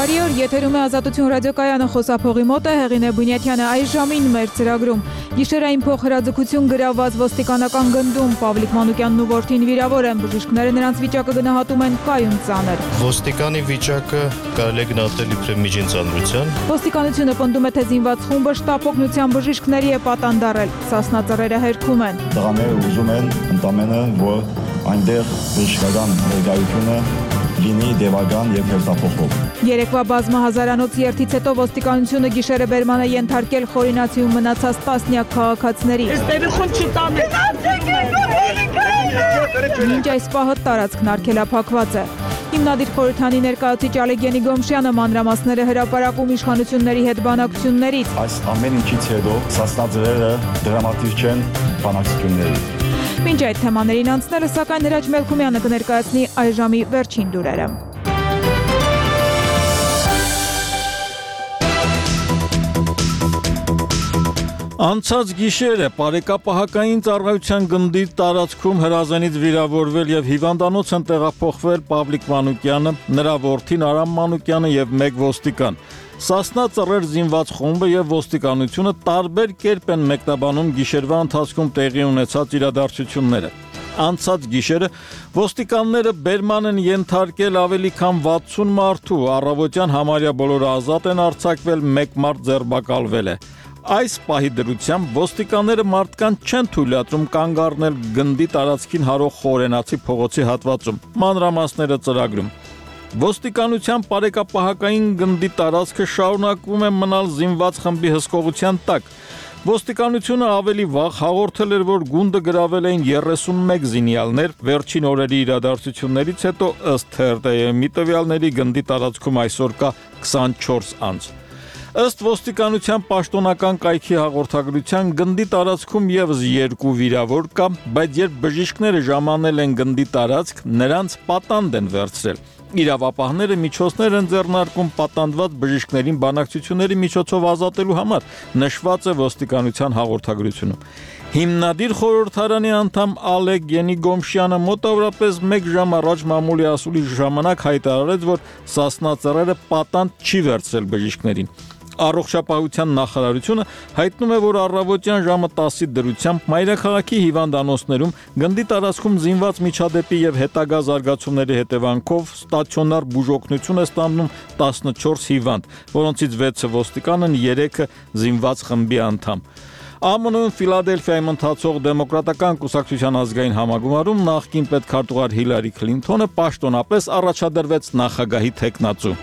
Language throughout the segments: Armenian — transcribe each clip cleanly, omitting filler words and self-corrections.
Բարի օր, եթերում է Ազատություն ռադիոկայանը, խոսափողի մոտ է Հեղինե Բունյաթյանը այս ժամին մեր ծրագրում։ Գիշերային փոխհրաձգություն գրաված ոստիկանական գնդում Պավլիկ Մանուկյանն ու որդին վիրավոր են, բժիշկները նրանց վիճակը գնահատում են կայուն ծանր։ Ոստիկանի վիճակը կարելի է գնահատել իբրև միջին ծանրության։ Ոստիկանությունը պնդում է, թե զինված խումբը շտապ օգնության բժիշկների է պատանդարել, Սասնա ծռերը հերքում են։ Տղաները ուզում են ընդամենը, որ այնտեղ բժշկական ներկայությունը լինի դեպական եւ հերթափոխող։ Երեկվա բազմահազարանոց երթից հետո ոստիկանությունը գիշերը բերման է ենթարկել խորինացիում մնացած տասնյակ քաղաքացիների։ Մինչ այս պահը տարածքն արգելափակված է։ Հիմնադիր խորհրդանի ներկայացուցիչ Ալեգենի Գոմշյանը մանրամասները հրապարակում իշխանությունների հետ բանակցություններից։ Այս ամեն ինչից հետո Սասնա ծռերը դրամատիկ չեն բանակցությունների։ Մինչ այդ թեմաներին անցնելը, սակայն Հրաչ Մելքումյանը կներկայացնի այս ժամի վերջին լուրերը։ Անցած գիշերը Պարեկապահակային ծառայության գնդի տարածքում հրազենից վիրավորվել եւ հիվանդանոց են տեղափոխվել Պավլիկ Մանուկյանը, նրա որդին Արամ Մանուկյանը եւ մեկ ոստիկան։ Սասնա ծռեր զինված խումբը եւ ոստիկանությունը տարբեր կերպ են մեկնաբանում գիշերվա ընթացքում տեղի ունեցած իրադարձությունները։ Անցած գիշերը ոստիկանները բերման են ենթարկել ավելի քան 60 մարդու, առավոտյան համարյա բոլորը ազատ են արձակվել, մեկ մարդ ձերբակալվել է։ Այս պահի դրությամբ ոստիկանները մարդկանց չեն թույլատրում կանգ առնել գնդի տարածքին հարող խորենացի փողոցի հատվածում։ Մանրամասները ծրագրում։ Ոստիկանության Պարեկապահակային գնդի տարածքը շարունակվում է մնալ զինված խմբի հսկողության տակ։ Ոստիկանությունը ավելի վաղ հաղորդել էր, որ գունդը գրավել էին 31 զինյալներ, վերջին օրերի իրադարձություններից հետո ըստ ՀՌՏ-ի տվյալների գնդի տարածքում այսօր կա 24 անձ։ Ըստ ոստիկանության պաշտոնական կայքի հաղորդագրության գնդի տարածքում եւս 2 վիրավոր կա, բայց երբ բժիշկները ժամանել են գնդի տարածք, նրանց պատանդ են վերցրել։ Իրավապահները միջոցներ են ձեռնարկում պատանդված բժիշկներին բանակցությունների միջոցով ազատելու համար, նշված է ոստիկանության հաղորդագրությունում։ Հիմնադիր խորհրդարանի անդամ Ալեգենի Գոմշյանը մոտավորապես 1 ժամ առաջ մամուլի ասուլի ժամանակ հայտարարեց, որ Սասնա ծռերը պատանդ չի վերցրել բժիշկներին։ Առողջապահության նախարարությունը հայտնում է, որ առավոտյան ժամը 10-ի դրությամբ մայրաքաղաքի հիվանդանոցներում գնդի տարածքում զինված միջադեպի եւ հետագա զարգացումների հետևանքով ստացիոնար բուժօգնություն է ստանում 14 հիվանդ, որոնցից 6-ը ոստիկան են, 3-ը զինված խմբի անդամ։ ԱՄՆ-ում Ֆիլադելֆիայում ընթացող դեմոկրատական կուսակցության ազգային համագումարում նախկին պետքարտուղար Հիլարի Քլինթոնը պաշտոնապես առաջադրվեց նախագահի թեկնածու։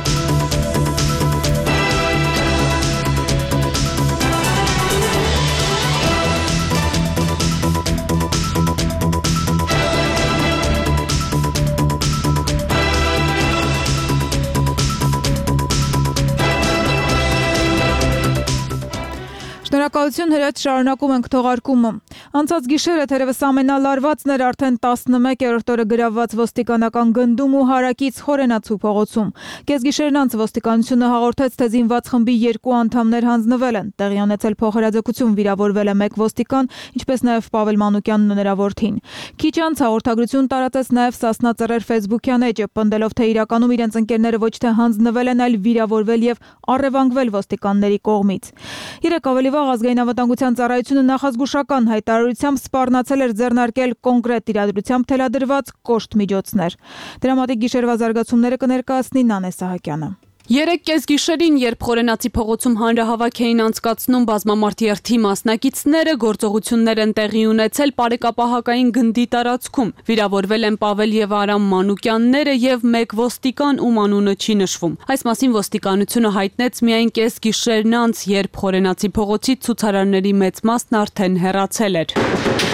Շնորհակալություն Հրաչ, շարունակում ենք թողարկումը։ Անցած գիշերը թերևս ամենալարվածն էր արդեն 11-րդ օրը գրավված ոստիկանական գնդում ու հարակից խորենացու փողոցում։ Կեսգիշերն անց ոստիկանությունը հաղորդեց, թե զինված խմբի 2 անդամներ հանձնվել են։ Տեղի ունեցել փոխհրաձգություն, վիրավորվել է 1 ոստիկան, ինչպես նաև Պավել Մանուկյանն ու նրա որդին։ Քիչ անց հաղորդագրություն տարածեց նաև Սասնա ծռեր Facebook-յան էջը, պնդելով, թե իրականում իրենց ընկերները ոչ թե հանձնվել են, այլ վիրավորվել եւ առևանգվել ոստիկանների կողմից։ Երեք ավելի վաղ ազգային անվտանգության ծառայությունը նախազգուշական հայտարարությամբ սպառնացել էր ձեռնարկել կոնկրետ իրադրությամբ թելադրված կոշտ միջոցներ։ Դրամատիկ գիշերվա զարգացումները կներկայացնի Նանե Սահակյանը։ Երեկ կեսգիշերին, երբ խորենացի փողոցում հանրահավաք էին անցկացնում բազմամարդ երթի մասնակիցները, գործողություններ են տեղի ունեցել Պարեկապահակային գնդի տարածքում։ Վիրավորվել են Պավել եւ Արամ Մանուկյանները եւ 1 ոստիկան, ում անունը չի նշվում։ Այս մասին ոստիկանությունը հայտնեց միայն կեսգիշերն անց, երբ խորենացի փողոցի ցուցարարների մեծ մասն արդեն հեռացել էր։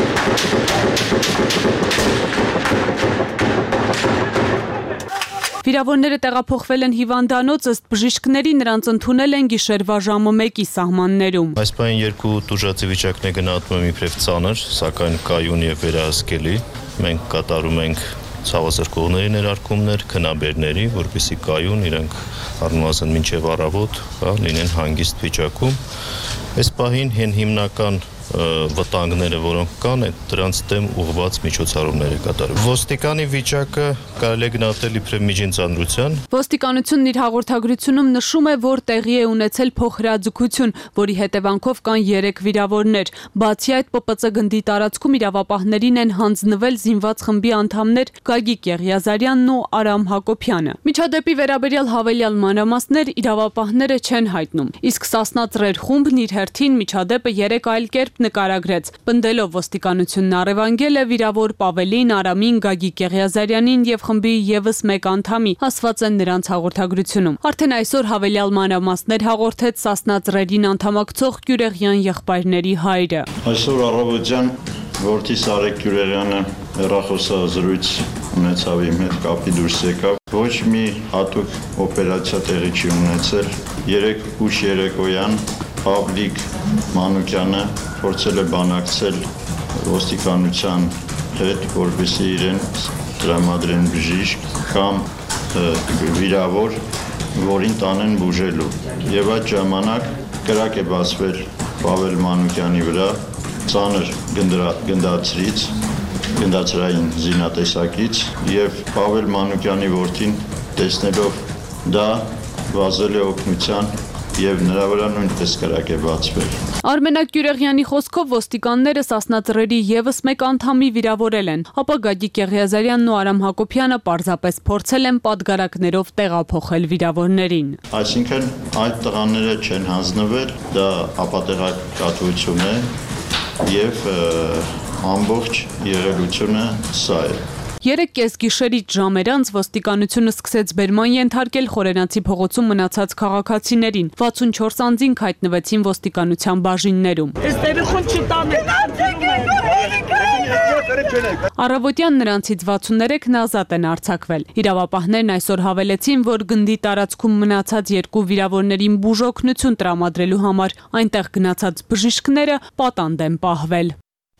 Վիրավորները տեղափոխվել են հիվանդանոց, ըստ բժիշկների նրանց ընդունել են գիշերվա ժամը 1-ի սահմաններում։ Այս պահին 2 տուժածի վիճակն է գնահատվում իբրև ծանր, սակայն կայուն եւ վերահսկելի։ Մենք կատարում ենք ցավազրկողների ներարկումներ, քնաբերների, որպեսզի կայուն իրենք առնվազն մինչև առավոտ լինեն հանգիստ վիճակում։ Այս պահին հիմնական վտանգները, որոնք կան, դրանց դեմ ուղղված միջոցառումներ է կատարում։ Ոստիկանի վիճակը կարելի է գնահատել իբրև միջին ծանրության։ Ոստիկանությունն իր հաղորդագրությունում նշում է, որ տեղի է ունեցել փոխհրաձգություն, որի հետևանքով կան 3 վիրավորներ։ Բացի այդ, ՊՊՑ գնդի տարածքում իրավապահներին են հանձնվել զինված խմբի անդամներ Գագիկ Եղիազարյանն ու Արամ Հակոբյանը։ Միջադեպի վերաբերյալ հավելյալ մանրամասներ իրավապահները չեն հայտնում։ Իսկ Սասնա Ծռեր խումբն իր հերթին միջադեպը 3 այլ կերպ նկարագրեց։ Պնդելով ոստիկանությունն առևանգել է վիրավոր Պավելին, Արամին, Գագիկ Եղիազարյանին եւ խմբի եւս 1 անդամի, ասված են նրանց հաղորդագրությունում։ Արդեն այսօր հավելյալ մանրամասներ հաղորդեց Սասնա Ծռերին անդամակցող Գյուրեղյան եղբայրների հայրը։ Այսօր առավոտյան որդի Սարեկ Գյուրեղյանը հեռախոսազրույց ունեցավ իմ հետ, կապի դուրս եկավ։ Ոչ մի հատուկ օպերացիա տեղի չի ունեցել։ 3:00 երեկոյան Պավլիկ Մանուկյանը փորձել է բանակցել ոստիկանության հետ, որպեսզի իրեն տրամադրեն բժիշկ կամ վիրավոր, որին տանեն բուժելու։ Եվ այդ ժամանակ կրակ է բացվել Պավել Մանուկյանի վրա, ծանր գնդացրային զինատեսակից, եւ Պավել Մանուկյանի որդին տեսնելով դա վազել է օգնության եւ նրա վրա նույնպես կրակ է բացվել։ Արմենակ Գյուրեղյանի խոսքով ոստիկանները Սասնա Ծռերի եւս 1 անդամի վիրավորել են, ապա Գագիկ Եղիազարյանն ու Արամ Հակոբյանը պարզապես փորձել են պատգարակներով տեղափոխել վիրավորներին։ Այսինքն այդ տղաները չեն հանձնվել, դա ապատեղեկատվություն է եւ ամբողջ եղելությունը սա է։ 3:30 գիշերից ժամեր անց ոստիկանությունը սկսեց բերման ենթարկել Խորենացի փողոցում մնացած քաղաքացիներին։ 64 անձինք հայտնվեցին ոստիկանության բաժիններում։ Առավոտյան նրանցից 63-ն ազատ են արձակվել։ Իրավապահներն այսօր հավելեցին, որ գնդի տարածքում մնացած 2 վիրավորներին բուժօգնություն տրամադրելու համար այնտեղ գնացած բժիշկները պատանդ են պահվել։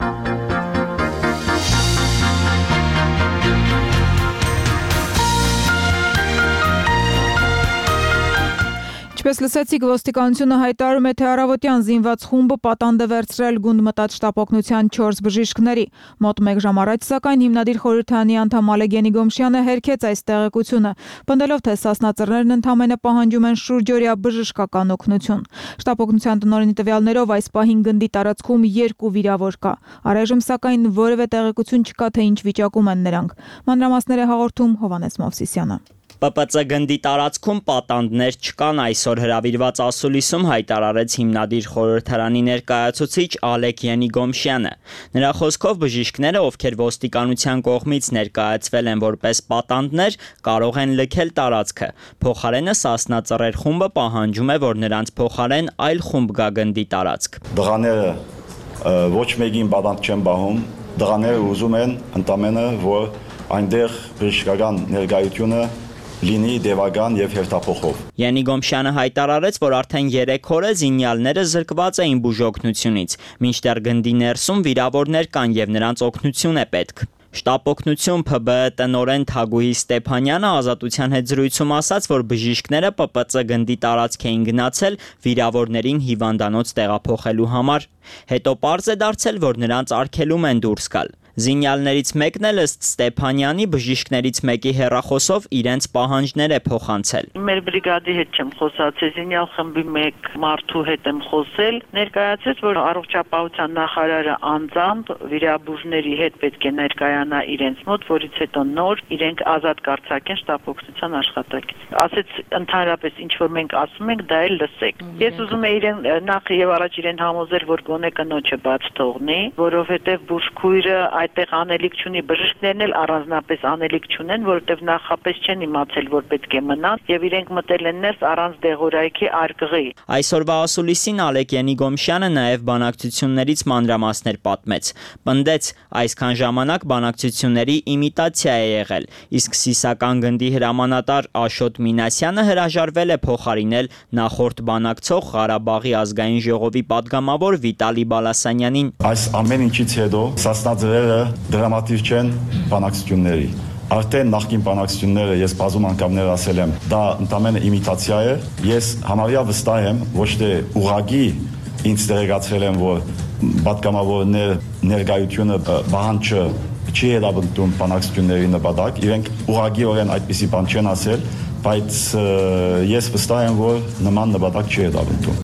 Ինչպես լսեցիք, ոստիկանությունը հայտարարում է, թե առավոտյան զինված խումբը պատանդ է վերցրել գունդ մտած շտապօգնության 4 բժիշկների։ Մոտ 1 ժամ առաջ, սակայն հիմնադիր խորհրդարանի անդամ Ալեգենի Գոմշյանը հերքեց այս տեղեկությունը, պնդելով, թե Սասնա Ծռերն ընդամենը պահանջում են շուրջօրյա բժշկական օգնություն։ Շտապօգնության տնօրենի տվյալներով այս պահին գնդի տարածքում 2 վիրավոր կա։ Առայժմ սակայն որևէ տեղեկություն չկա, թե ինչ վիճակում են նրանք։ Մանրամասներ է հաղորդում Հովհաննես Մովսիսյանը։ ՊՊՑ գնդի տարածքում պատանդներ չկան, այսօր հրավիրված ասուլիսում հայտարարեց հիմնադիր խորհրդարանի ներկայացուցիչ Ալեգենի Գոմշյանը։ Նրա խոսքով բժիշկները, ովքեր ոստիկանության կողմից ներկայացվել են որպես պատանդներ, կարող են լքել տարածքը։ Փոխարենը Սասնա Ծռեր խումբը պահանջում է, որ նրանց փոխարեն այլ խումբ գա գնդի տարածք։ Դղաները ոչ մեկին պատանդ չեն բահում, դղաները ուզում են ընդամենը, որ այնտեղ բժշկական ներկայությունը լինի դեվագան եւ հերթափոխով։ Յանի Գոմշյանը հայտարարեց, որ արդեն 3 օր է զինյալները զրկված էին բուժօգնությունից, մինչդեռ գնդի ներսում վիրավորներ կան եւ նրանց օգնություն է պետք։ Շտապօգնություն ՓԲ տնօրեն Թագուհի Ստեփանյանը Ազատության հետ զրույցում ասաց, որ բժիշկները ՊՊՑ գնդի տարածք էին գնացել վիրավորներին հիվանդանոց տեղափոխելու համար։ Հետո պարզ է դարձել, որ նրանց արգելում են դուրս գալ։ Զինյալներից մեկն էլ ըստ Ստեփանյանի բժիշկներից մեկի հեռախոսով իրենց պահանջներ է փոխանցել։ Մեր բրիգադի հետ չեմ խոսացել, զինյալ խմբի մեկ մարդու հետ եմ խոսել, ներկայացրեց, որ առողջապահության նախարարը անձամբ վիրաբույժների հետ պետք է ներկայանա իրենց մոտ, որից հետո նոր իրենք ազատ կարձակեն շտապօգնության աշխատակից։ Ասեց ընդհանրապես ինչ որ մենք ասում ենք, դա էլ լսեք։ Ես ուզում եմ իրեն նախ եւ առաջ իրեն համոզել, որ գոնե կնոջը բաց թողնի, որովհետեւ բուժքույրը այդտեղ անելիք չունի, բժիշկներն էլ առանձնապես անելիք չունեն, որովհետև նախապես չեն իմացել, որ պետք է մնան, եւ իրենք մտել են ներս առանց դեղորայքի արկղի։ Այսօրվա ասուլիսին Ալեգենի Գոմշյանը նաև բանակցություններից մանրամասներ պատմեց։ Պնդեց, այսքան ժամանակ բանակցությունների իմիտացիա է եղել, իսկ Սիսական գնդի հրամանատար Աշոտ Մինասյանը հրաժարվել է փոխարինել նախորդ բանակցող Ղարաբաղի ազգային ժողովի падգամավոր Վիտալի Բալասանյանին։ Այս ամեն ինչից հետո Սասնա Ծռերը դրամատիկ չեն բանակցությունների։ Արդեն նախկին բանակցությունները ես բազում անգամներ ասել եմ, դա ընդամենը իմիտացիա է։ Ես համարյա վստահ եմ, ոչ թե ուղղակի ինձ տեղեկացրել եմ, որ պատգամավորներ ներկայությունը բանջը չի հետապնդում բանակցությունների նպատակ, իրենք ուղղակիորեն այդպիսի բան չեն ասել, բայց ես վստահ եմ, որ նման նպատակ չի հետապնդում։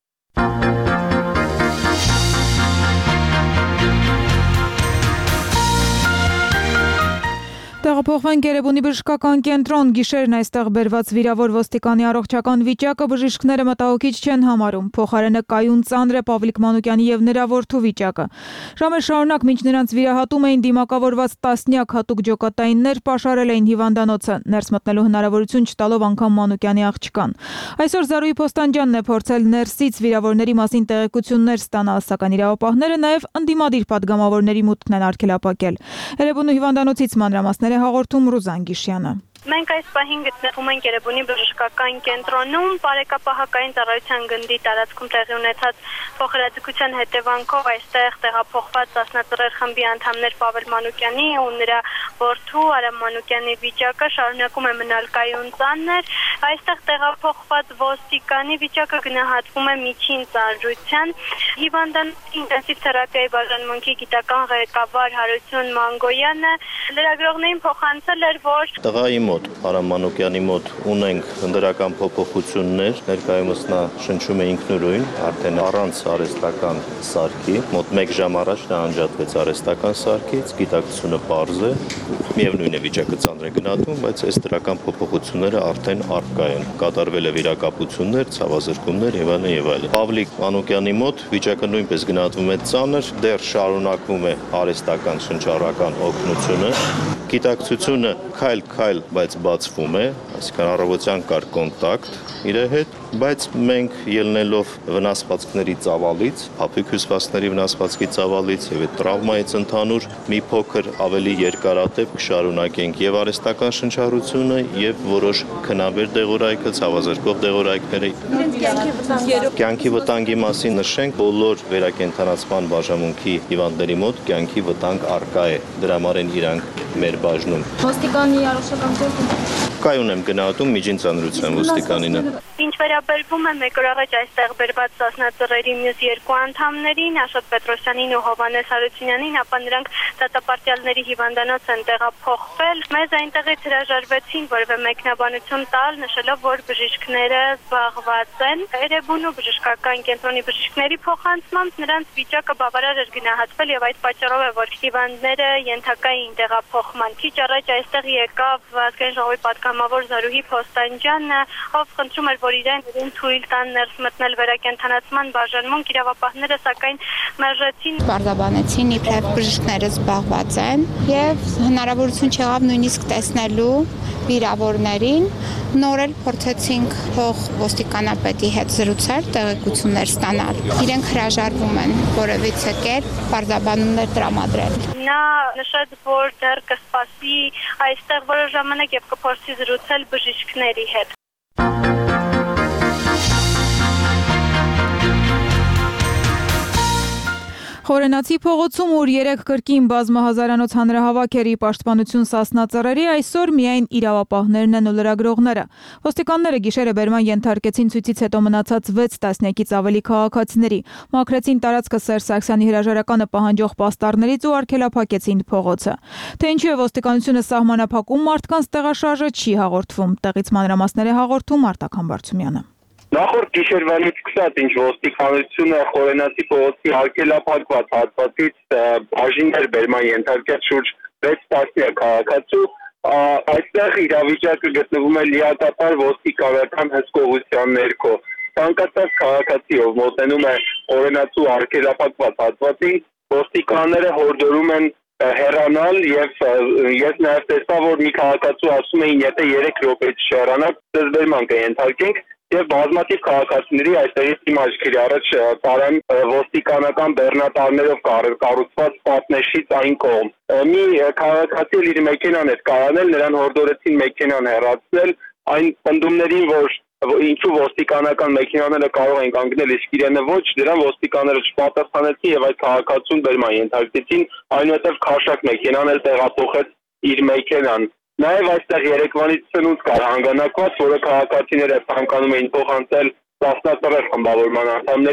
Տեղափոխվենք Երևանի բժշկական կենտրոն, գիշերն այստեղ բերված վիրավոր ոստիկանի առողջական վիճակը բժիշկները մտահոգիչ չեն համարում, փոխարենը կայուն ծանր է Պավլիկ Մանուկյանի եւ նրա որդու վիճակը։ Ժամեր շարունակ մինչ նրանց վիրահատում էին դիմակավորված տասնյակ հատուկ ջոկատայիններ, պաշարել էին հիվանդանոցը, ներս մտնելու հնարավորություն չտալով անգամ Մանուկյանի աղջկան։ Այսօր Զարուհի Փոստանջյանն է փորձել ներսից վիրավորների մասին տեղեկություններ ստանալ, սակայն իրավապահները նաեւ ընդդիմադիր պատգամավորների մուտքն են արգելափակել։ Երևանի հիվանդանոցից մանրամասները հաղորդում Ռուզան Գիշյանը։ Մենք այս պահին գտնվում ենք Երևանի բժշկական կենտրոնում, բարեկապահակային ծառայության գնդի տարածքում տեղի ունեցած փոխհրաձգության հետևանքով այստեղ տեղափոխված Ասնածռեր խմբի անդամներ Պավել Մանուկյանի ու նրա որդու Արամ Մանուկյանի վիճակը շարունակում է մնալ կայուն ծանր։ Այստեղ տեղափոխված ոստիկանի վիճակը գնահատվում է միջին ծանրության։ Հիվանդանոցի ինտենսիվ թերապիայի բաժանմունքի գիտական ղեկավար Հարություն Մանգոյանը լրագրողներին փոխանցել էր, որ տղայի մոտ, Արամ Մանուկյանի մոտ ունենք ընդրական փոփոխություններ, ներկայումս նա շնչում է ինքնուրույն, արդեն առանց արհեստական սարքի, մոտ 1 ժամ առաջ նա անջատվեց արհեստական սարքից, գիտակցությունը պարզ է, միևնույն է վիճակը ծանր է գնահատվում, բայց այս դրական փոփոխությունները արդեն առկա են, կատարվել է վիրակապություններ, ցավազրկումներ եւ այլն եւ այլն։ Պավլիկ Մանուկյանի մոտ վիճակը նույնպես գնահատվում է ծանր, դեռ շարունակվում է արհեստական շնչառական օգնությունը, գիտակցությունը քայլ-քայլ, բայց բացվում է, այսինքն առավոտյան կար կոնտակտ իր հետ, բայց մենք ելնելով վնասվածքների ծավալից, փափուկ հյուսվածքների վնասվածքի ծավալից եւ այդ տրավմայից ընդհանուր մի փոքր ավելի երկարատև կշարունակենք եւ արհեստական շնչառությունը եւ որոշ քնաբեր դեղորայքը, ցավազրկող դեղորայքները։ Կյանքի վտանգի մասին նշենք, բոլոր վերակենդանացման բաժանմունքի հիվանդների մոտ կյանքի վտանգ առկա է, դրա համար են իրանք մեր բաժնում։ Ոստիկանի առողջական գործը կայուն եմ գնահատում միջին ծանրության ոստիկանինը։ Ինչ վերաբերվում է մեկ օր առաջ այստեղ բերված Ասնածռերի մյուս երկու անդամներին, Աշոտ Պետրոսյանին ու Հովհաննես Հարությունյանին, ապա նրանք դատապարտյալների հիվանդանոց են տեղափոխվել։ Մեզ այնտեղից հրաժարվեցին որևէ մեկնաբանություն տալ, նշելով, որ բժիշկները զբաղված են։ Երևանու բժշկական կենտրոնի բժիշկների փոխանցմամբ նրանց վիճակը բավարար էր գնահատվել եւ այդ պատճառով է, որ հիվանդները ենթակա էին տեղափոխման։ Քիչ առաջ այստեղ եկավ Ազգային ժողովի պատգամավոր Զարուհի Փոստանջյանը, ով խնդրում էր, որ իրեն թույլ տան ներս մտնել վերակենդանացման բաժանմունք, իրավապահները սակայն մերժեցին։ Պարզաբանեցին, իբրև բժիշկները զբաղված են եւ հնարավորություն չեղավ նույնիսկ տեսնելու վիրավորներին։ Նոր էլ փորձեցինք փող ոստիկանապետի հետ զրուցել, տեղեկություններ ստանալ։ Իրենք հրաժարվում են որևիցե կերպ պարզաբանումներ տրամադրել։ Նա նշեց, որ դեռ կսպասի այստեղ որոշ ժամանակ եւ կփորձի զրուցել բժիշկների հետ։ Խորենացի փողոցում, ուր 3 կրկին բազմահազարանոց հանրահավաք էր ի պաշտպանություն Սասնա ծռերի, այսօր միայն իրավապահներն են ու լրագրողները։ Ոստիկանները գիշերը բերման ենթարկեցին ցույցից հետո մնացած 6 տասնյակից ավելի քաղաքացիների, մաքրեցին տարածքը Սերժ Սարգսյանի հրաժարականը պահանջող պաստառներից ու արգելափակեցին փողոցը։ Թե ինչու է ոստիկանությունը սահմանափակում մարդկանց տեղաշարժը չի հաղորդվում, տեղից մանրամասներ է հաղորդում Արտակ Համբարձումյանը։ Նախորդ գիշերվանից սկսած, ինչ ոստիկանությունը Խորենացի փողոցի արգելափակված հատվածից բաժիններ բերման ենթարկած շուրջ 6 տասնյակ քաղաքացու, այստեղ իրավիճակը գտնվում է լիակատար ոստիկանական հսկողության ներքո։ Ցանկացած քաղաքացի, ով մոտենում է Խորենացու արգելափակված հատվածին, ոստիկանները հորդորում են հեռանալ եւ ես նաեւ տեսա, որ մի քաղաքացու ասում էին, եթե 3 րոպեից չհեռանաք, դժբերման կընթարկենք։ Եվ բազմաթիվ քաղաքացիների այստեղից իմ աչքերի առաջ տարան ոստիկանական բեռնատարներով կառուցված պատնեշից այն կողմ։ Մի քաղաքացի իր մեքենան էր կայանել, նրան հորդորեցին մեքենան հեռացնել, այն պնդումներին, որ ինչու ոստիկանական մեքենաները կարող են կանգնել, իսկ իրենը ոչ, դրան ոստիկանները չպատասխանեցին եւ այդ քաղաքացուն բերման ենթարկեցին, այնուհետեւ քաշակ մեքենան էլ տեղափոխեց իր մեքենան։ Նաև այստեղ երեկվանից սնունդ կար հանգանակված, որը քաղաքացիները ցանկանում էին փոխանցել Սասնա ծռեր խմբավորման անդամներին,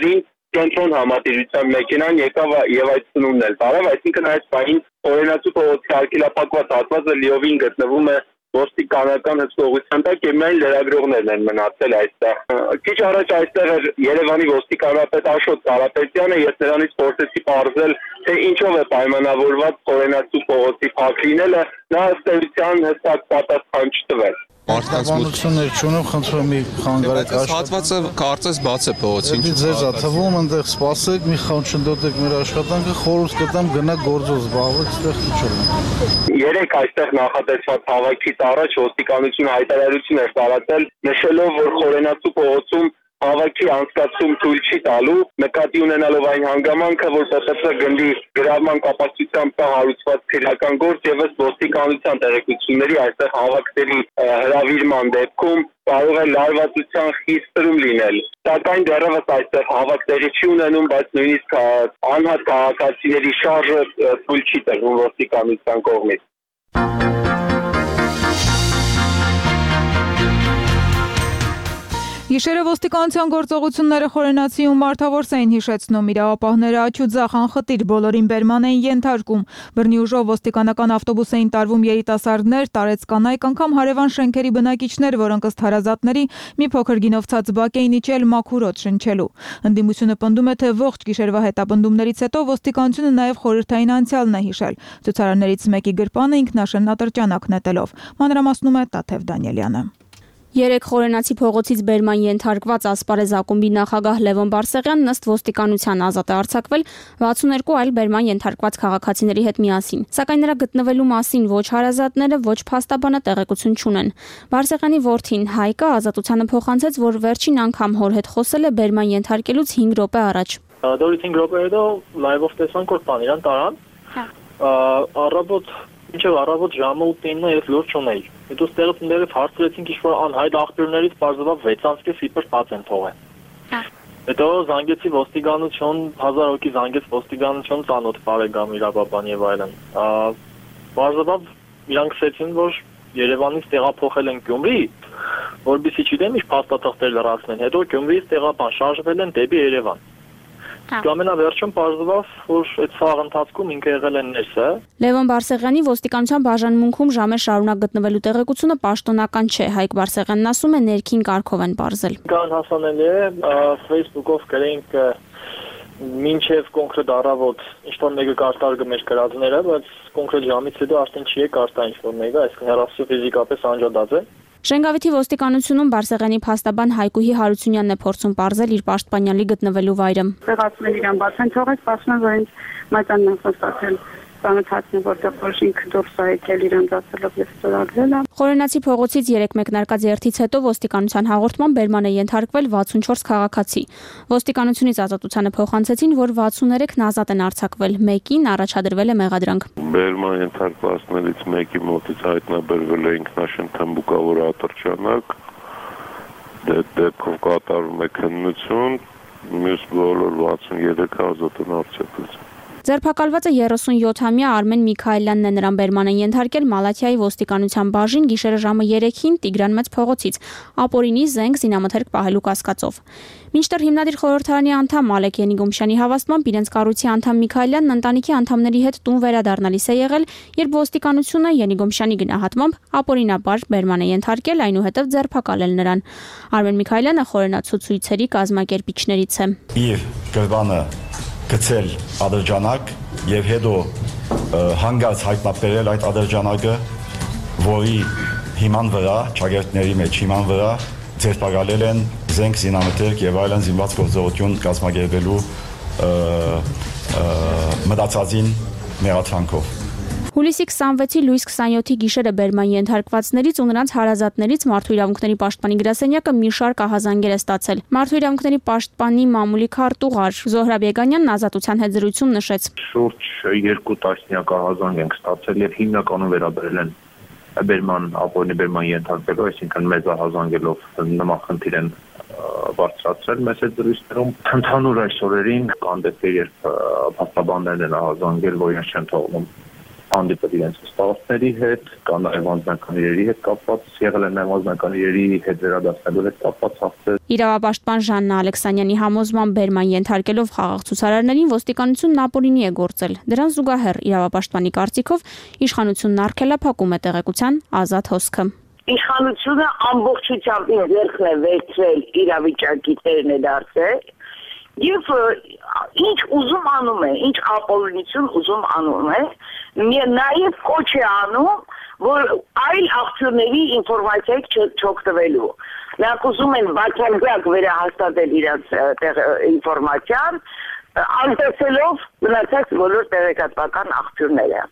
կենտրոն համատիրության մեքենան եկավ եւ այդ ծնունդն էլ տարավ, այսինքն այս բանին օրենացու փողոցի արգելափակված հատվածը լիովին գտնվում է ոստիկանական հսկողության տակ եւ միայն լրագրողներն են մնացել այստեղ։ Քիչ առաջ այստեղ էր Երևանի ոստիկանապետ Աշոտ Կարապետյանը, ես նրանից փորձեցի պարզել, թե ինչով է պայմանավորված օրենացու փողոցի փակ լինելը, նա ըստ էության հստակ պատասխան չտվեց։ Պարտականություններ չունեմ, խնդրում եմ խանգարեք աշխատանքը։ Հատվածը կարծես բաց է փողոցի։ Ձեզ է թվում, այնտեղ սպասեք, մի խան չնդոտեք մեր աշխատանքը, խորհուրդ կտամ գնա գործով զբաղվեք, այստեղ ինչ չունեմ։ Երեք այստեղ նախատեսված հավաքից առաջ ոստիկանությունը հայտարարություն էր տարածել, նշելով, որ Խորենացու փողոցում հավաքի անցկացում թույլ չի տալու, նկատի ունենալով այն հանգամանքը, որ ՊՊՑ գնդի գրավման կապակցությամբ հարուցված քրեական գործ եւ ըստ ոստիկանության տեղեկությունների այստեղ հավաքների հրավիրման դեպքում կարող է լարվածության խիստ սրում լինել։ Սակայն դեռևս այստեղ հավաքների չի ունենում, բայց նույնիսկ անհատ քաղաքացիների շարժը թույլ չի տրվում ոստիկանության կողմից։ Գիշերը ոստիկանության գործողությունները Խորենացիում մարդավորս էին հիշեցնում, իրավապահները աչու ձախ անխտիր բոլորին բերման էին ենթարկում, բռնի ուժով ոստիկանական ավտոբուս էին տարվում երիտասարդներ, տարեց կանայք, անգամ հարևան շենքերի բնակիչներ, որոնք ըստ հարազատների մի փոքր գինով ցած բակ էին իջել մաքուրոտ շնչելու։ Ընդդիմությունը պնդում է, թե ողջ գիշերվա հետապնդումներից հետո ոստիկանությունը նաև խորհրդային անցյալն է հիշել, ցուցարարներից մեկի գրպանը ինքնաշեն ատրճանակ նետելով։ Մանրամասնում է Տաթև Դանիելյանը։ Երեք Խորենացի փողոցից բերման ենթարկված Ասպարեզ ակումբի նախագահ Լևոն Բարսեղյանն ըստ ոստիկանության ազատ է արձակվել 62 այլ բերման ենթարկված քաղաքացիների հետ միասին։ Սակայն նրա գտնվելու մասին ոչ հարազատները, ոչ փաստաբանը տեղեկություն չունեն։ Բարսեղյանի որդին Հայկը ազատությանը փոխանցեց, որ վերջին անգամ հոր հետ խոսել է բերման ենթարկելուց 5 րոպե առաջ։ Դորից 5 րոպե հետո լայվով տեսանք, որ բան իրան տարան։ Առավոտ Ինչեւ առավոտ ժամը 8-ին ես լուր չունեի։ Հետո ստեղից ընդերից հարցրեցինք ինչ-որ անհայտ աղբյուրներից բարձրավ 6-ից իբր բաց են թողել։ Հետո զանգեցի ոստիկանություն, 1000 հոգի զանգեց ոստիկանություն, ծանոթ բարեկամ իրավաբան եւ այլն։ Բարձրավ իրանք ասեցին, որ Երևանից տեղափոխել են Գյումրի, որբիսի չգիտեմ ինչ փաստաթղթեր լրացնեն։ Հետո Գյումրիից տեղափոխ շարժվել են դեպի Երևան։ Ամենավերջում պարզվավ, որ այդ խաղ ընթացքում ինքը եղել է ներսը։ Լևոն Բարսեղյանի ոստիկանության բաժանմունքում ժամեր շարունակ գտնվելու տեղեկությունը պաշտոնական չէ։ Հայկ Բարսեղյանն ասում է ներքին կարգով են պարզել։ Կան հասանելի է Facebook-ով գրենք մինչև կոնկրետ առավոտ ինչ-որ մեկը կարտարգը մեր գրածները, բայց կոնկրետ ժամից հետո արդեն չի է կարտա ինչ-որ մեկը, այսինքն հեռախոսը ֆիզիկապես անջատած է։ Շենգավիթի ոստիկանությունում Բարսեղյանի փաստաբան Հայկուհի Հարությունյանն է փորձում պարզել իր պաշտպանյալի գտնվելու վայրը։ Տեղացում են իրան բաց են թողել, սպասում են, որ ինձ մայտանն ասացել ծանոթացնի, որտեղ որ ինքը դուրս է եկել իրան դասելով եւ ստորագրել է։ Խորենացի փողոցից 3 մեկնարկած երթից հետո ոստիկանության հաղորդման բերման է ենթարկվել 64 քաղաքացի։ Ոստիկանությունից ազատությանը փոխանցեցին, որ 63-ն ազատ են արձակվել, մեկին առաջադրվել է մեղադրանք։ Բերման ենթարկվածներից մեկի մոտից հայտնաբերվել է ինքնաշեն թմբուկավոր ատրճանակ, դեպքով կատարվում է քննություն, մյուս բոլոր 63-ը ազատ են արձակվել։ Ձերբակալվածը 37-ամյա Արմեն Միքայելյանն է, նրան բերման են ենթարկել Մալաթիայի ոստիկանության բաժին գիշերը ժամը 3-ին Տիգրան Մեծ փողոցից, ապօրինի զենք զինամթերք պահելու կասկածով։ Մինչդեռ հիմնադիր խորհրդարանի անդամ Ալեք Ենիգոմշյանի հավաստմամբ իրենց կառույցի անդամ Միքայելյանն ընտանիքի անդամների հետ տուն վերադառնալիս է եղել, երբ ոստիկանությունը Ենիգոմշյանի գնահատմամբ ապօրինաբար բերման է ենթարկել, այնուհետև ձերբակալել նրան։ Արմեն Միքայելյանը խորենացու ցույցերի կազմակերպիչներից է։ Իր գրբանը գցել ադրջանակ եւ հետո հանգած հայտնաբերել այդ ադրջանակը, որի հիման վրա, ճագերտների մեջ հիման վրա ձերբակալել են զենք զինամթերք եւ այլն զինված գործողություն կազմակերպելու մտածածին մեղադրանքով։ Հուլիսի 26-ի լույս 27-ի գիշերը բերման ենթարկվածներից ու նրանց հարազատներից Մարդու իրավունքների պաշտպանի գրասենյակը մի շարք ահազանգեր է ստացել։ Մարդու իրավունքների պաշտպանի մամուլի քարտուղար Զոհրաբ Եգանյանն ազատության հետ զրույցում նշեց. Շուրջ 2 տասնյակ ահազանգ ենք ստացել եւ հիմնականում վերաբերել են բերման ապօրինի բերման ենթարկվելու, այսինքն մեծ ահազանգելով նման խնդիր են բարձրացրել մեծ զրույցներում։ Ընդհանուր այս օրերին կան դեպքեր, երբ փաստաբաններն են ահազանգել, որ իրենց չեն թողնում հանդիպել իրենց վստահողների հետ, կամ նաև անձնական իրերի հետ կապված, եղել են նաև անձնական իրերի հետ վերադասնելու հետ կապված հարցեր։ Իրավապաշտպան Ժաննա Ալեքսանյանի համոզմամբ բերման ենթարկելով խաղաղ ցուցարարներին ոստիկանությունն ապօրինի է գործել։ Դրան զուգահեռ իրավապաշտպանի կարծիքով իշխանությունն արգելափակում է տեղեկության ազատ հոսքը։ Իշխանությունը ամբողջությամբ ձեռքն է վերցրել իրավիճակի տերն է դարձել եւ ինչ ուզում անում է, ինչ ապօրինություն ուզում անում է, նաեւ կոչ է անում, որ այլ աղբյուրների ինֆորմացիայից չօգտվելու։ Նրանք ուզում են բացարձակ վերահաստատել իրենց ինֆորմացիան, անտեսելով մնացած բոլոր տեղեկատվական աղբյուրները։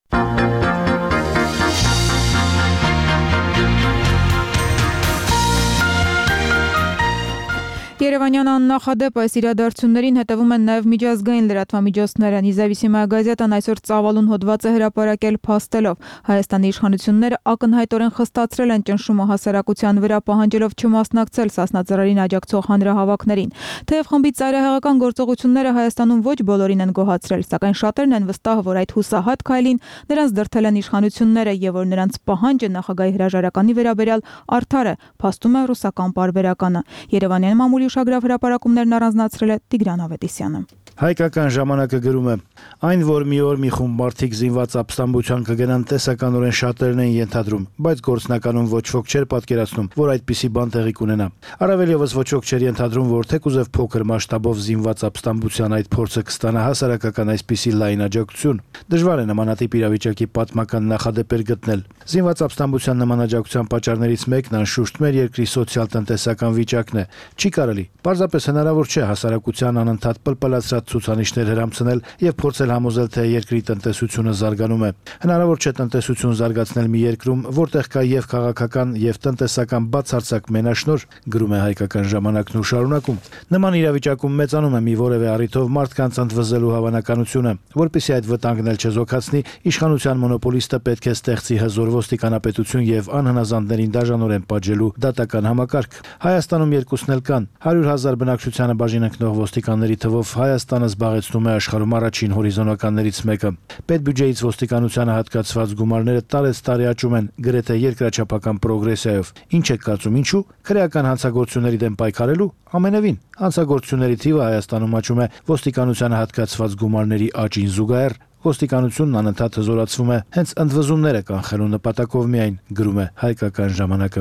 Երևանյան աննախադեպ այս իրադարձություններին հետևում են նաև միջազգային լրատվամիջոցները։ Նեզավիսիմայա գազետան այսօր ծավալուն հոդված է հրապարակել փաստելով. Հայաստանի իշխանությունները ակնհայտորեն խստացրել են ճնշումը հասարակության վրա, պահանջելով չմասնակցել Սասնա-Ծռերին աջակցող հանրահավաքներին։ Թեև խմբի ծայրահեղական գործողությունները Հայաստանում ոչ բոլորին են գոհացրել, սակայն շատերն են վստահ, որ այդ հուսահատ քայլին նրանց դրդել են իշխանությունները եւ որ նրանց պահանջը նախագահի հրաժարականի վերաբերյալ արդար է, փաստում է ռուսական պարբերականը։ Երևանյան մամուլի ուշագրավ հրապարակումներն առանձնացրել է Տիգրան Ավետիսյանը։ Հայկական ժամանակը գրում է. այն, որ մի օր մի խումբ մարդիկ զինված ապստամբության կգնան, տեսականորեն շատերն են ենթադրում, բայց գործնականում ոչ ոք չէր պատկերացնում, որ այդպիսի բան տեղի կունենա։ Առավել եւս ոչ ոք չէր ենթադրում, որ թեկուզև փոքր մասշտաբով զինված ապստամբության այդ փորձը կստանա հասարակական այսպիսի լայն աջակցություն։ Դժվար է նմանատիպ իրավիճակի պատմական նախադեպեր գտնել։ Զինված ապստամբության նման աջակցության պատճառներից մեկն անշուշտ մեր երկրի սոցիալ-տնտեսական վիճակն է։ Չի կարելի, պարզապես հնարավոր չէ հասարակության անընդհատ պլպլացրած ցուցանիշներ հրամցնել եւ փորձել համոզել, թե երկրի տնտեսությունը զարգանում է։ Հնարավոր չէ տնտեսություն զարգացնել մի երկրում, որտեղ կա եւ քաղաքական եւ տնտեսական բացարձակ մենաշնորհ, գրում է Հայկական ժամանակն ու շարունակում։ Նման իրավիճակում մեծանում է մի որևէ առիթով մարդկանց ընդվզելու հավանականությունը, որպեսզի այդ վտանգն էլ չզոքացնի, իշխանության մոնոպոլիստը պետք է ստեղծի հզոր ոստիկանապետություն եւ անհնազանդներին դաժանորեն պատժելու դատական համակարգ։ Հայաստանում երկուսն էլ կան։ 100,000 բնակչությանը բաժին ընկնող ոստիկանների թվով Հայաստանը զբաղեցնում է աշխարհում առաջին հորիզոնականներից մեկը։ Պետբյուջեից ոստիկանությանը հատկացված գումարները տարեցտարի աճում են, գրեթե երկրաչափական պրոգրեսիայով։ Ինչ եք կարծում, ինչու՞։ Քրեական հանցագործությունների դեմ պայքարելու։ Ամենևին, հանցագործությունների թիվը Հայաստանում աճում է ոստիկանությանը հատկացված գումարների աճին զուգահեռ։ Ոստիկանությունն անընդհատ հզորացվում է հենց ընդվզումները կանխելու նպատակով միայն, գրում է Հայկական ժամանակը։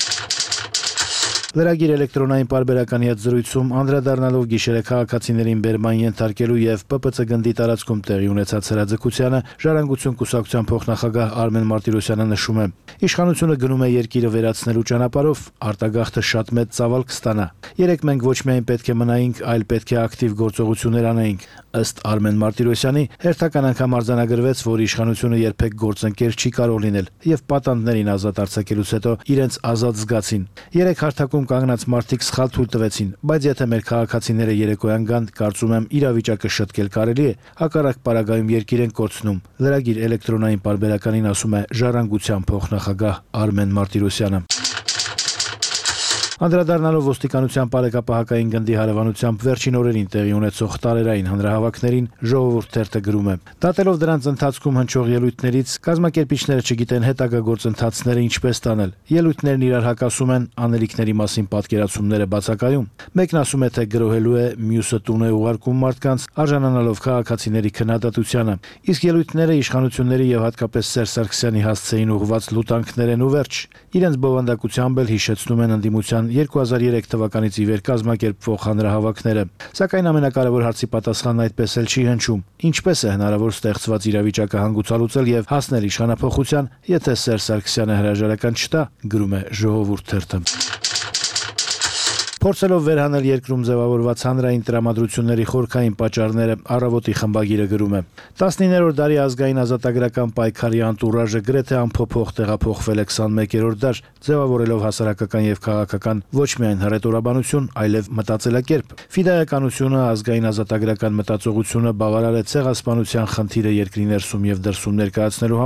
Լրագիր էլեկտրոնային պարբերականի հետ զրույցում անդրադառնալով գիշերը քաղաքացիներին բերման ենթարկելու եւ ՊՊՑ գնդի տարածքում տեղի ունեցած հրաձգությանը Ժառանգություն կուսակցության փոխնախագահ Արմեն Մարտիրոսյանը նշում է. Իշխանությունը գնում է երկիրը վերացնելու ճանապարհով, արտագաղթը շատ մեծ ծավալ կստանա։ Երեք մենք ոչ միայն պետք է մնայինք, այլ պետք է ակտիվ գործողություններ անեինք։ Ըստ Արմեն Մարտիրոսյանի, հերթական անգամ արձանագրվեց, որ իշխանությունը երբեք գործընկեր չի կարող լինել եւ պատանդներին ազատ արձակելուց հետո իրենց ազատ զգացին։ Երեք հարթակում կանգնած մարդիկ սխալ թույլ տվեցին, բայց եթե մեր քաղաքացիները երեկոյան գան, կարծում եմ իրավիճակը շտկել կարելի է, հակառակ պարագայում երկիր են կորցնում։ Լրագիր էլեկտրոնային պարբերականին ասում է Ժառանգության փոխնախագահ Արմեն Մարտիրոսյանը։ Անդրադառնալով ոստիկանության բարեկապահական գնդի հարևանությամբ վերջին օրերին տեղի ունեցող տարերային հանրահավաքներին Ժողովուրդ թերթը գրում է. Դատելով դրանց ընթացքում հնչող ելույթներից, կազմակերպիչները չգիտեն հետագա գործընթացները ինչպես տանել։ Ելույթներն իրար հակասում են, անելիքների մասին պատկերացումները բացակայում։ Մեկն ասում է, թե գրոհելու է, մյուսը տուն է ուղարկում մարդկանց, արժանանալով քաղաքացիների քննադատությանը։ Իսկ ելույթները իշխանությունների եւ հատկապես Սերժ Սարգսյանի հասցեին ուղղված լուտանքներ են ու վերջ։ Իրենց բովանդակությամբ էլ հիշեցնում են ընդդիմության 2003 թվականից ի վեր կազմակերպվող հանրահավաքները, սակայն ամենակարևոր հարցի պատասխանն այդպես էլ չի հնչում։ Ինչպես է հնարավոր ստեղծված իրավիճակը հանգուցալուծել եւ հասնել իշխանափոխության, եթե Սերժ Սարգսյանը հրաժարական չտա, գրում է Ժողովուրդ թերթը։ Փորձելով վերհանել երկրում ձևավորված հանրային տրամադրությունների խորքային պատճառները, Առավոտի խմբագիրը գրում է. 19-րդ դարի ազգային ազատագրական պայքարի անտուրաժը գրեթե անփոփոխ տեղափոխվել է 21-րդ դար, ձևավորելով հասարակական եւ քաղաքական ոչ միայն հռետորաբանություն, այլև մտածելակերպ։ Ֆիդայականությունը, ազգային ազատագրական մտածողությունը բավարար է ցեղասպանության խնդիրը երկրի ներսում եւ դրսում ներկայացնելու համար։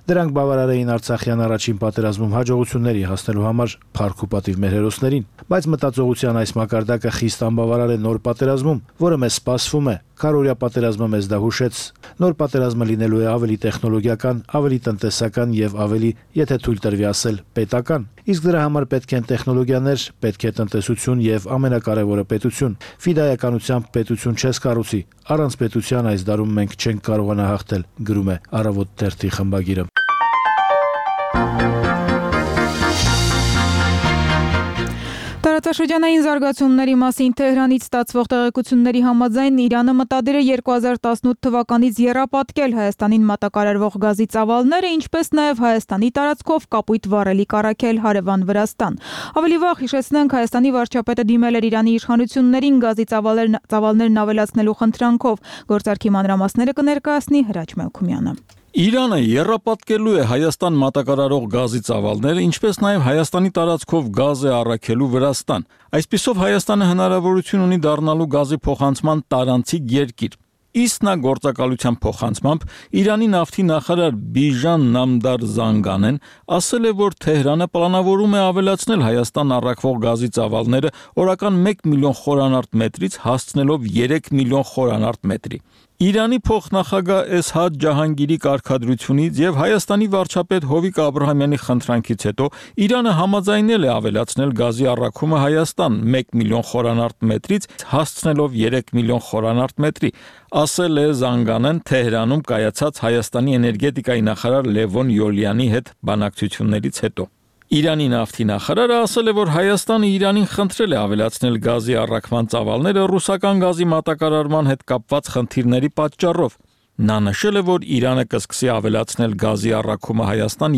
Դրանք բավարար էին Արցախյան առաջին պատերազմում հաջողությունների հասնելու համար փառք ու պատիվ մեր հերոսներին, բայց մտածողության այս մակարդակը խիստ անբավարար է նոր պատերազմում, որը մեզ սպասվում է։ Քարորյա պատերազմը մեզ դա հուշեց։ Նոր պատերազմը լինելու է ավելի տեխնոլոգիական, ավելի տնտեսական եւ ավելի, եթե թույլ տրվի ասել, պետական։ Իսկ դրա համար պետք են տեխնոլոգիաներ, պետք է տնտեսություն եւ ամենակարևորը պետություն։ Ֆիդայականությամբ պետություն չես կառուցի։ Առանց պետության այս դարում մենք չենք կարողանա հաղթել, գրում է Առավոտ թերթի խմբագիրը։ Տարածաշրջանային զարգացումների մասին Թեհրանից ստացվող տեղեկությունների համաձայն Իրանը մտադիր է 2018 թվականից եռապատկել Հայաստանին մատակարարվող գազի ծավալները, ինչպես նաև Հայաստանի տարածքով կապույտ վառելիք առաքել հարևան Վրաստան։ Ավելի վաղ հիշեցնենք, Հայաստանի վարչապետը դիմել էր Իրանի իշխանություններին գազի ծավալներն ավելացնելու խնդրանքով։ Գործարքի մանրամասները կներկայացնի Հրաչ Մելքումյանը։ Իրանը եռապատկելու է Հայաստան մատակարարող գազի ծավալները, ինչպես նաև Հայաստանի տարածքով գազ է առաքելու Վրաստան։ Այսպիսով Հայաստանը հնարավորություն ունի դառնալու գազի փոխանցման տարանցիկ երկիր։ Գործակալության փոխանցմամբ Իրանի նավթի նախարար Բիժան Նամդար Զանգանեն ասել է, որ Թեհրանը պլանավորում է ավելացնել Հայաստան առաքվող գազի ծավալները օրական 1 միլիոն խորանարդ մետրից հասցնելով 3 միլիոն խորանարդ մետրի։ Իրանի փոխնախագահ Էսհադ Ջահանգիրի կարգադրությունից եւ Հայաստանի վարչապետ Հովիկ Աբրահամյանի խնդրանքից հետո Իրանը համաձայնել է ավելացնել գազի առաքումը Հայաստան 1 միլիոն խորանարդ մետրից հասցնելով 3 միլիոն խորանարդ մետրի, ասել է Զանգանեն Թեհրանում կայացած Հայաստանի էներգետիկայի նախարար Լևոն Յոլյանի հետ բանակցություններից հետո։ Իրանի նավթի նախարարը ասել է, որ Հայաստանը Իրանին խնդրել է ավելացնել գազի առաքման ծավալները ռուսական գազի մատակարարման հետ կապված խնդիրների պատճառով։ Նա նշել է, որ Իրանը կսկսի ավելացնել գազի առաքումը Հայաստան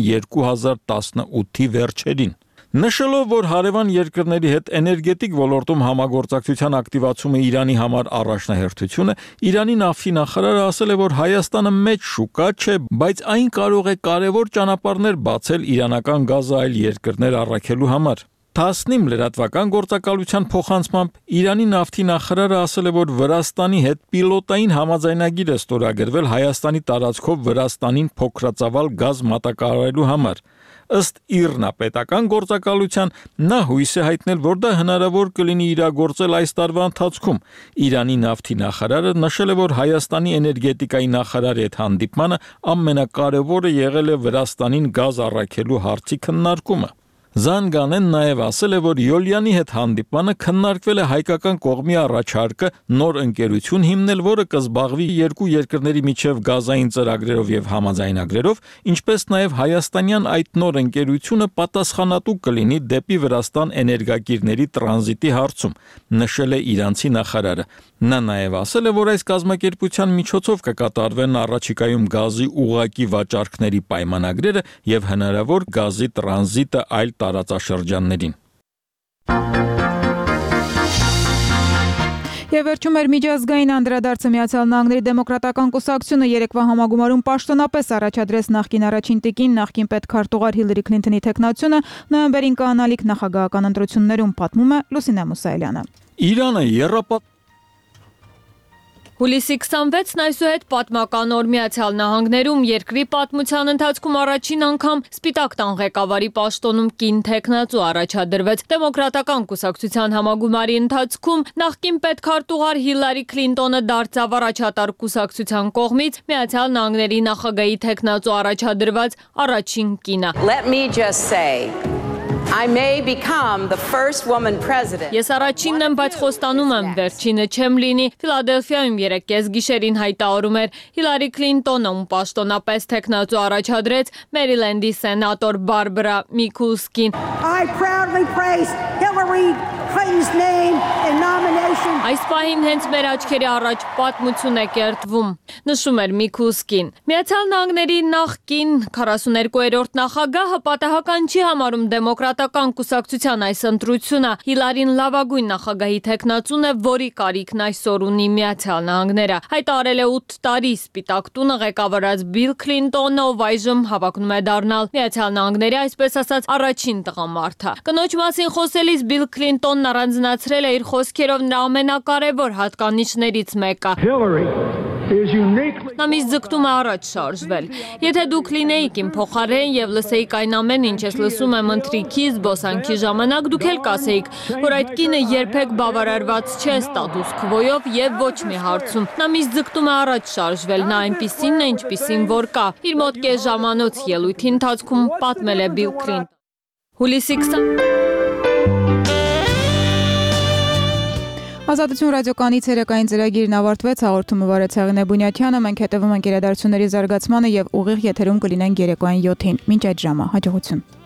2018-ի վերջերին։ Նշելով, որ հարևան երկրների հետ էներգետիկ ոլորտում համագործակցության ակտիվացումը Իրանի համար առաջնահերթություն է, Իրանի նավթի նախարարը ասել է, որ Հայաստանը մեծ շուկա չէ, բայց այն կարող է կարևոր ճանապարհներ բացել իրանական գազը այլ երկրներ առաքելու համար։ Թասնիմ լրատվական գործակալության փոխանցմամբ Իրանի նավթի նախարարը ասել է, որ Վրաստանի հետ պիլոտային համաձայնագիր է ստորագրվել Հայաստանի տարածքով Վրաստանին փոքրածավալ գազ մատակարարելու համար։ Ըստ ԻՌՆԱ պետական գործակալության նա հույս է հայտնել, որ դա հնարավոր կլինի իրագործել այս տարվա ընթացքում։ Իրանի նավթի նախարարը նշել է, որ Հայաստանի էներգետիկայի նախարարի հետ հանդիպմանը ամենակարևորը եղել է Վրաստանին գազ առաքելու հարցի քննարկումը։ Զանգանեն նաև ասել է, որ Յոլյանի հետ հանդիպմանը քննարկվել է հայկական կողմի առաջարկը նոր ընկերություն հիմնել, որը կզբաղվի երկու երկրների միջև գազային ծրագրերով եւ համաձայնագրերով, ինչպես նաև հայաստանյան այդ նոր ընկերությունը պատասխանատու կլինի դեպի Վրաստան էներգակիրների տրանզիտի հարցում, նշել է իրանցի նախարարը։ Նա նաև ասել է, որ այս կազմակերպության միջոցով կկատարվեն առաջիկայում գազի ուղղակի վաճառքների պայմանագրերը եւ հնարավոր գազի տրանզիտը այլ տարածաշրջաններին։ Եվ վերջում էր միջազգային անդրադարձը Միացյալ Նահանգների դեմոկրատական կուսակցությունը երեկվա համագումարում պաշտոնապես առաջադրեց նախկին առաջին տիկին, նախկին պետքարտուղար Հիլարի Քլինթոնի թեկնածությունը նոյեմբերին կանալիք նախագահական ընտրություններում, պատմում է Լուսինե Մուսայելյանը։ Իրանը Հուլիսի 26-ն այսուհետ պատմական օր Միացյալ Նահանգներում երկրի պատմության ընթացքում առաջին անգամ Սպիտակ տան ղեկավարի պաշտոնում կին թեկնածու առաջադրվեց։ Դեմոկրատական կուսակցության համագումարի ընթացքում նախկին պետքարտուղար Հիլարի Քլինտոնը դարձավ առաջատար կուսակցության կողմից Միացյալ Նահանգների նախագահի թեկնածու առաջադրված առաջին կինը։ Let me just say I may become the first woman president. Ես առաջինն եմ, բայց խոստանում եմ, վերջինը չեմ լինի։ Ֆիլադելֆիայում երեկես գիշերին հայտարարում էր Հիլարի Քլինտոնը, ում պաշտոնապես թեկնածու առաջադրեց Մերիլենդի սենատոր Բարբարա Միքուլսկին։ I proudly praise Hillary Clinton's name in nomination. Այս պահին հենց մեր աչքերի առաջ պատմություն է կերտվում, նշում էր Միքուլսկին։ Միացյալ Նահանգների նախկին 42-րդ նախագահը պատահական չի համարում դեմոկրատական կուսակցության այս ընտրությունը։ Հիլարին լավագույն նախագահի թեկնածուն է, որի կարիքն այսօր ունի Միացյալ Նահանգները։ Հայտարարել է 8 տարի Սպիտակ տունը ղեկավարած Բիլ Քլինտոնը, ով այժմ հավակնում է դառնալ Միացյալ Նահանգների այսպես ասած առաջին տղամարդը։ Կնոջ մասին խոսելիս Բիլ Քլինտոնն առանձնացրել է իր խոսքերով նրա ամենակարևոր հատկանիշներից մեկը։ Նա միշտ ձգտում է առաջ շարժվել։ Եթե դուք լինեիք իմ փոխարեն եւ լսեիք այն ամեն ինչ ես լսում եմ ընթրիքի, զբոսանքի ժամանակ, դուք էլ կասեիք, որ այդ կինը երբեք բավարարված չէ ստատուս քվոյով եւ ոչ մի հարցում։ Նա միշտ ձգտում է առաջ շարժվել, նա այնպիսինն է, ինչպիսին որ կա։ Իր մոտ կես ժամանոց ելույթի ընթացքում պատմել է Բիլ Քլինտոնը։ Հուլիսի 20 Ազատություն ռադիոկայանի ցերեկային ծրագիրն ավարտվեց, հաղորդումը վարեց Հեղինե Բունյաթյանը, մենք հետևում ենք իրադարձությունների զարգացմանը եւ ուղիղ եթերում կլինենք երեկոյան 7-ին։ Մինչ այդ ժամը հաջողություն։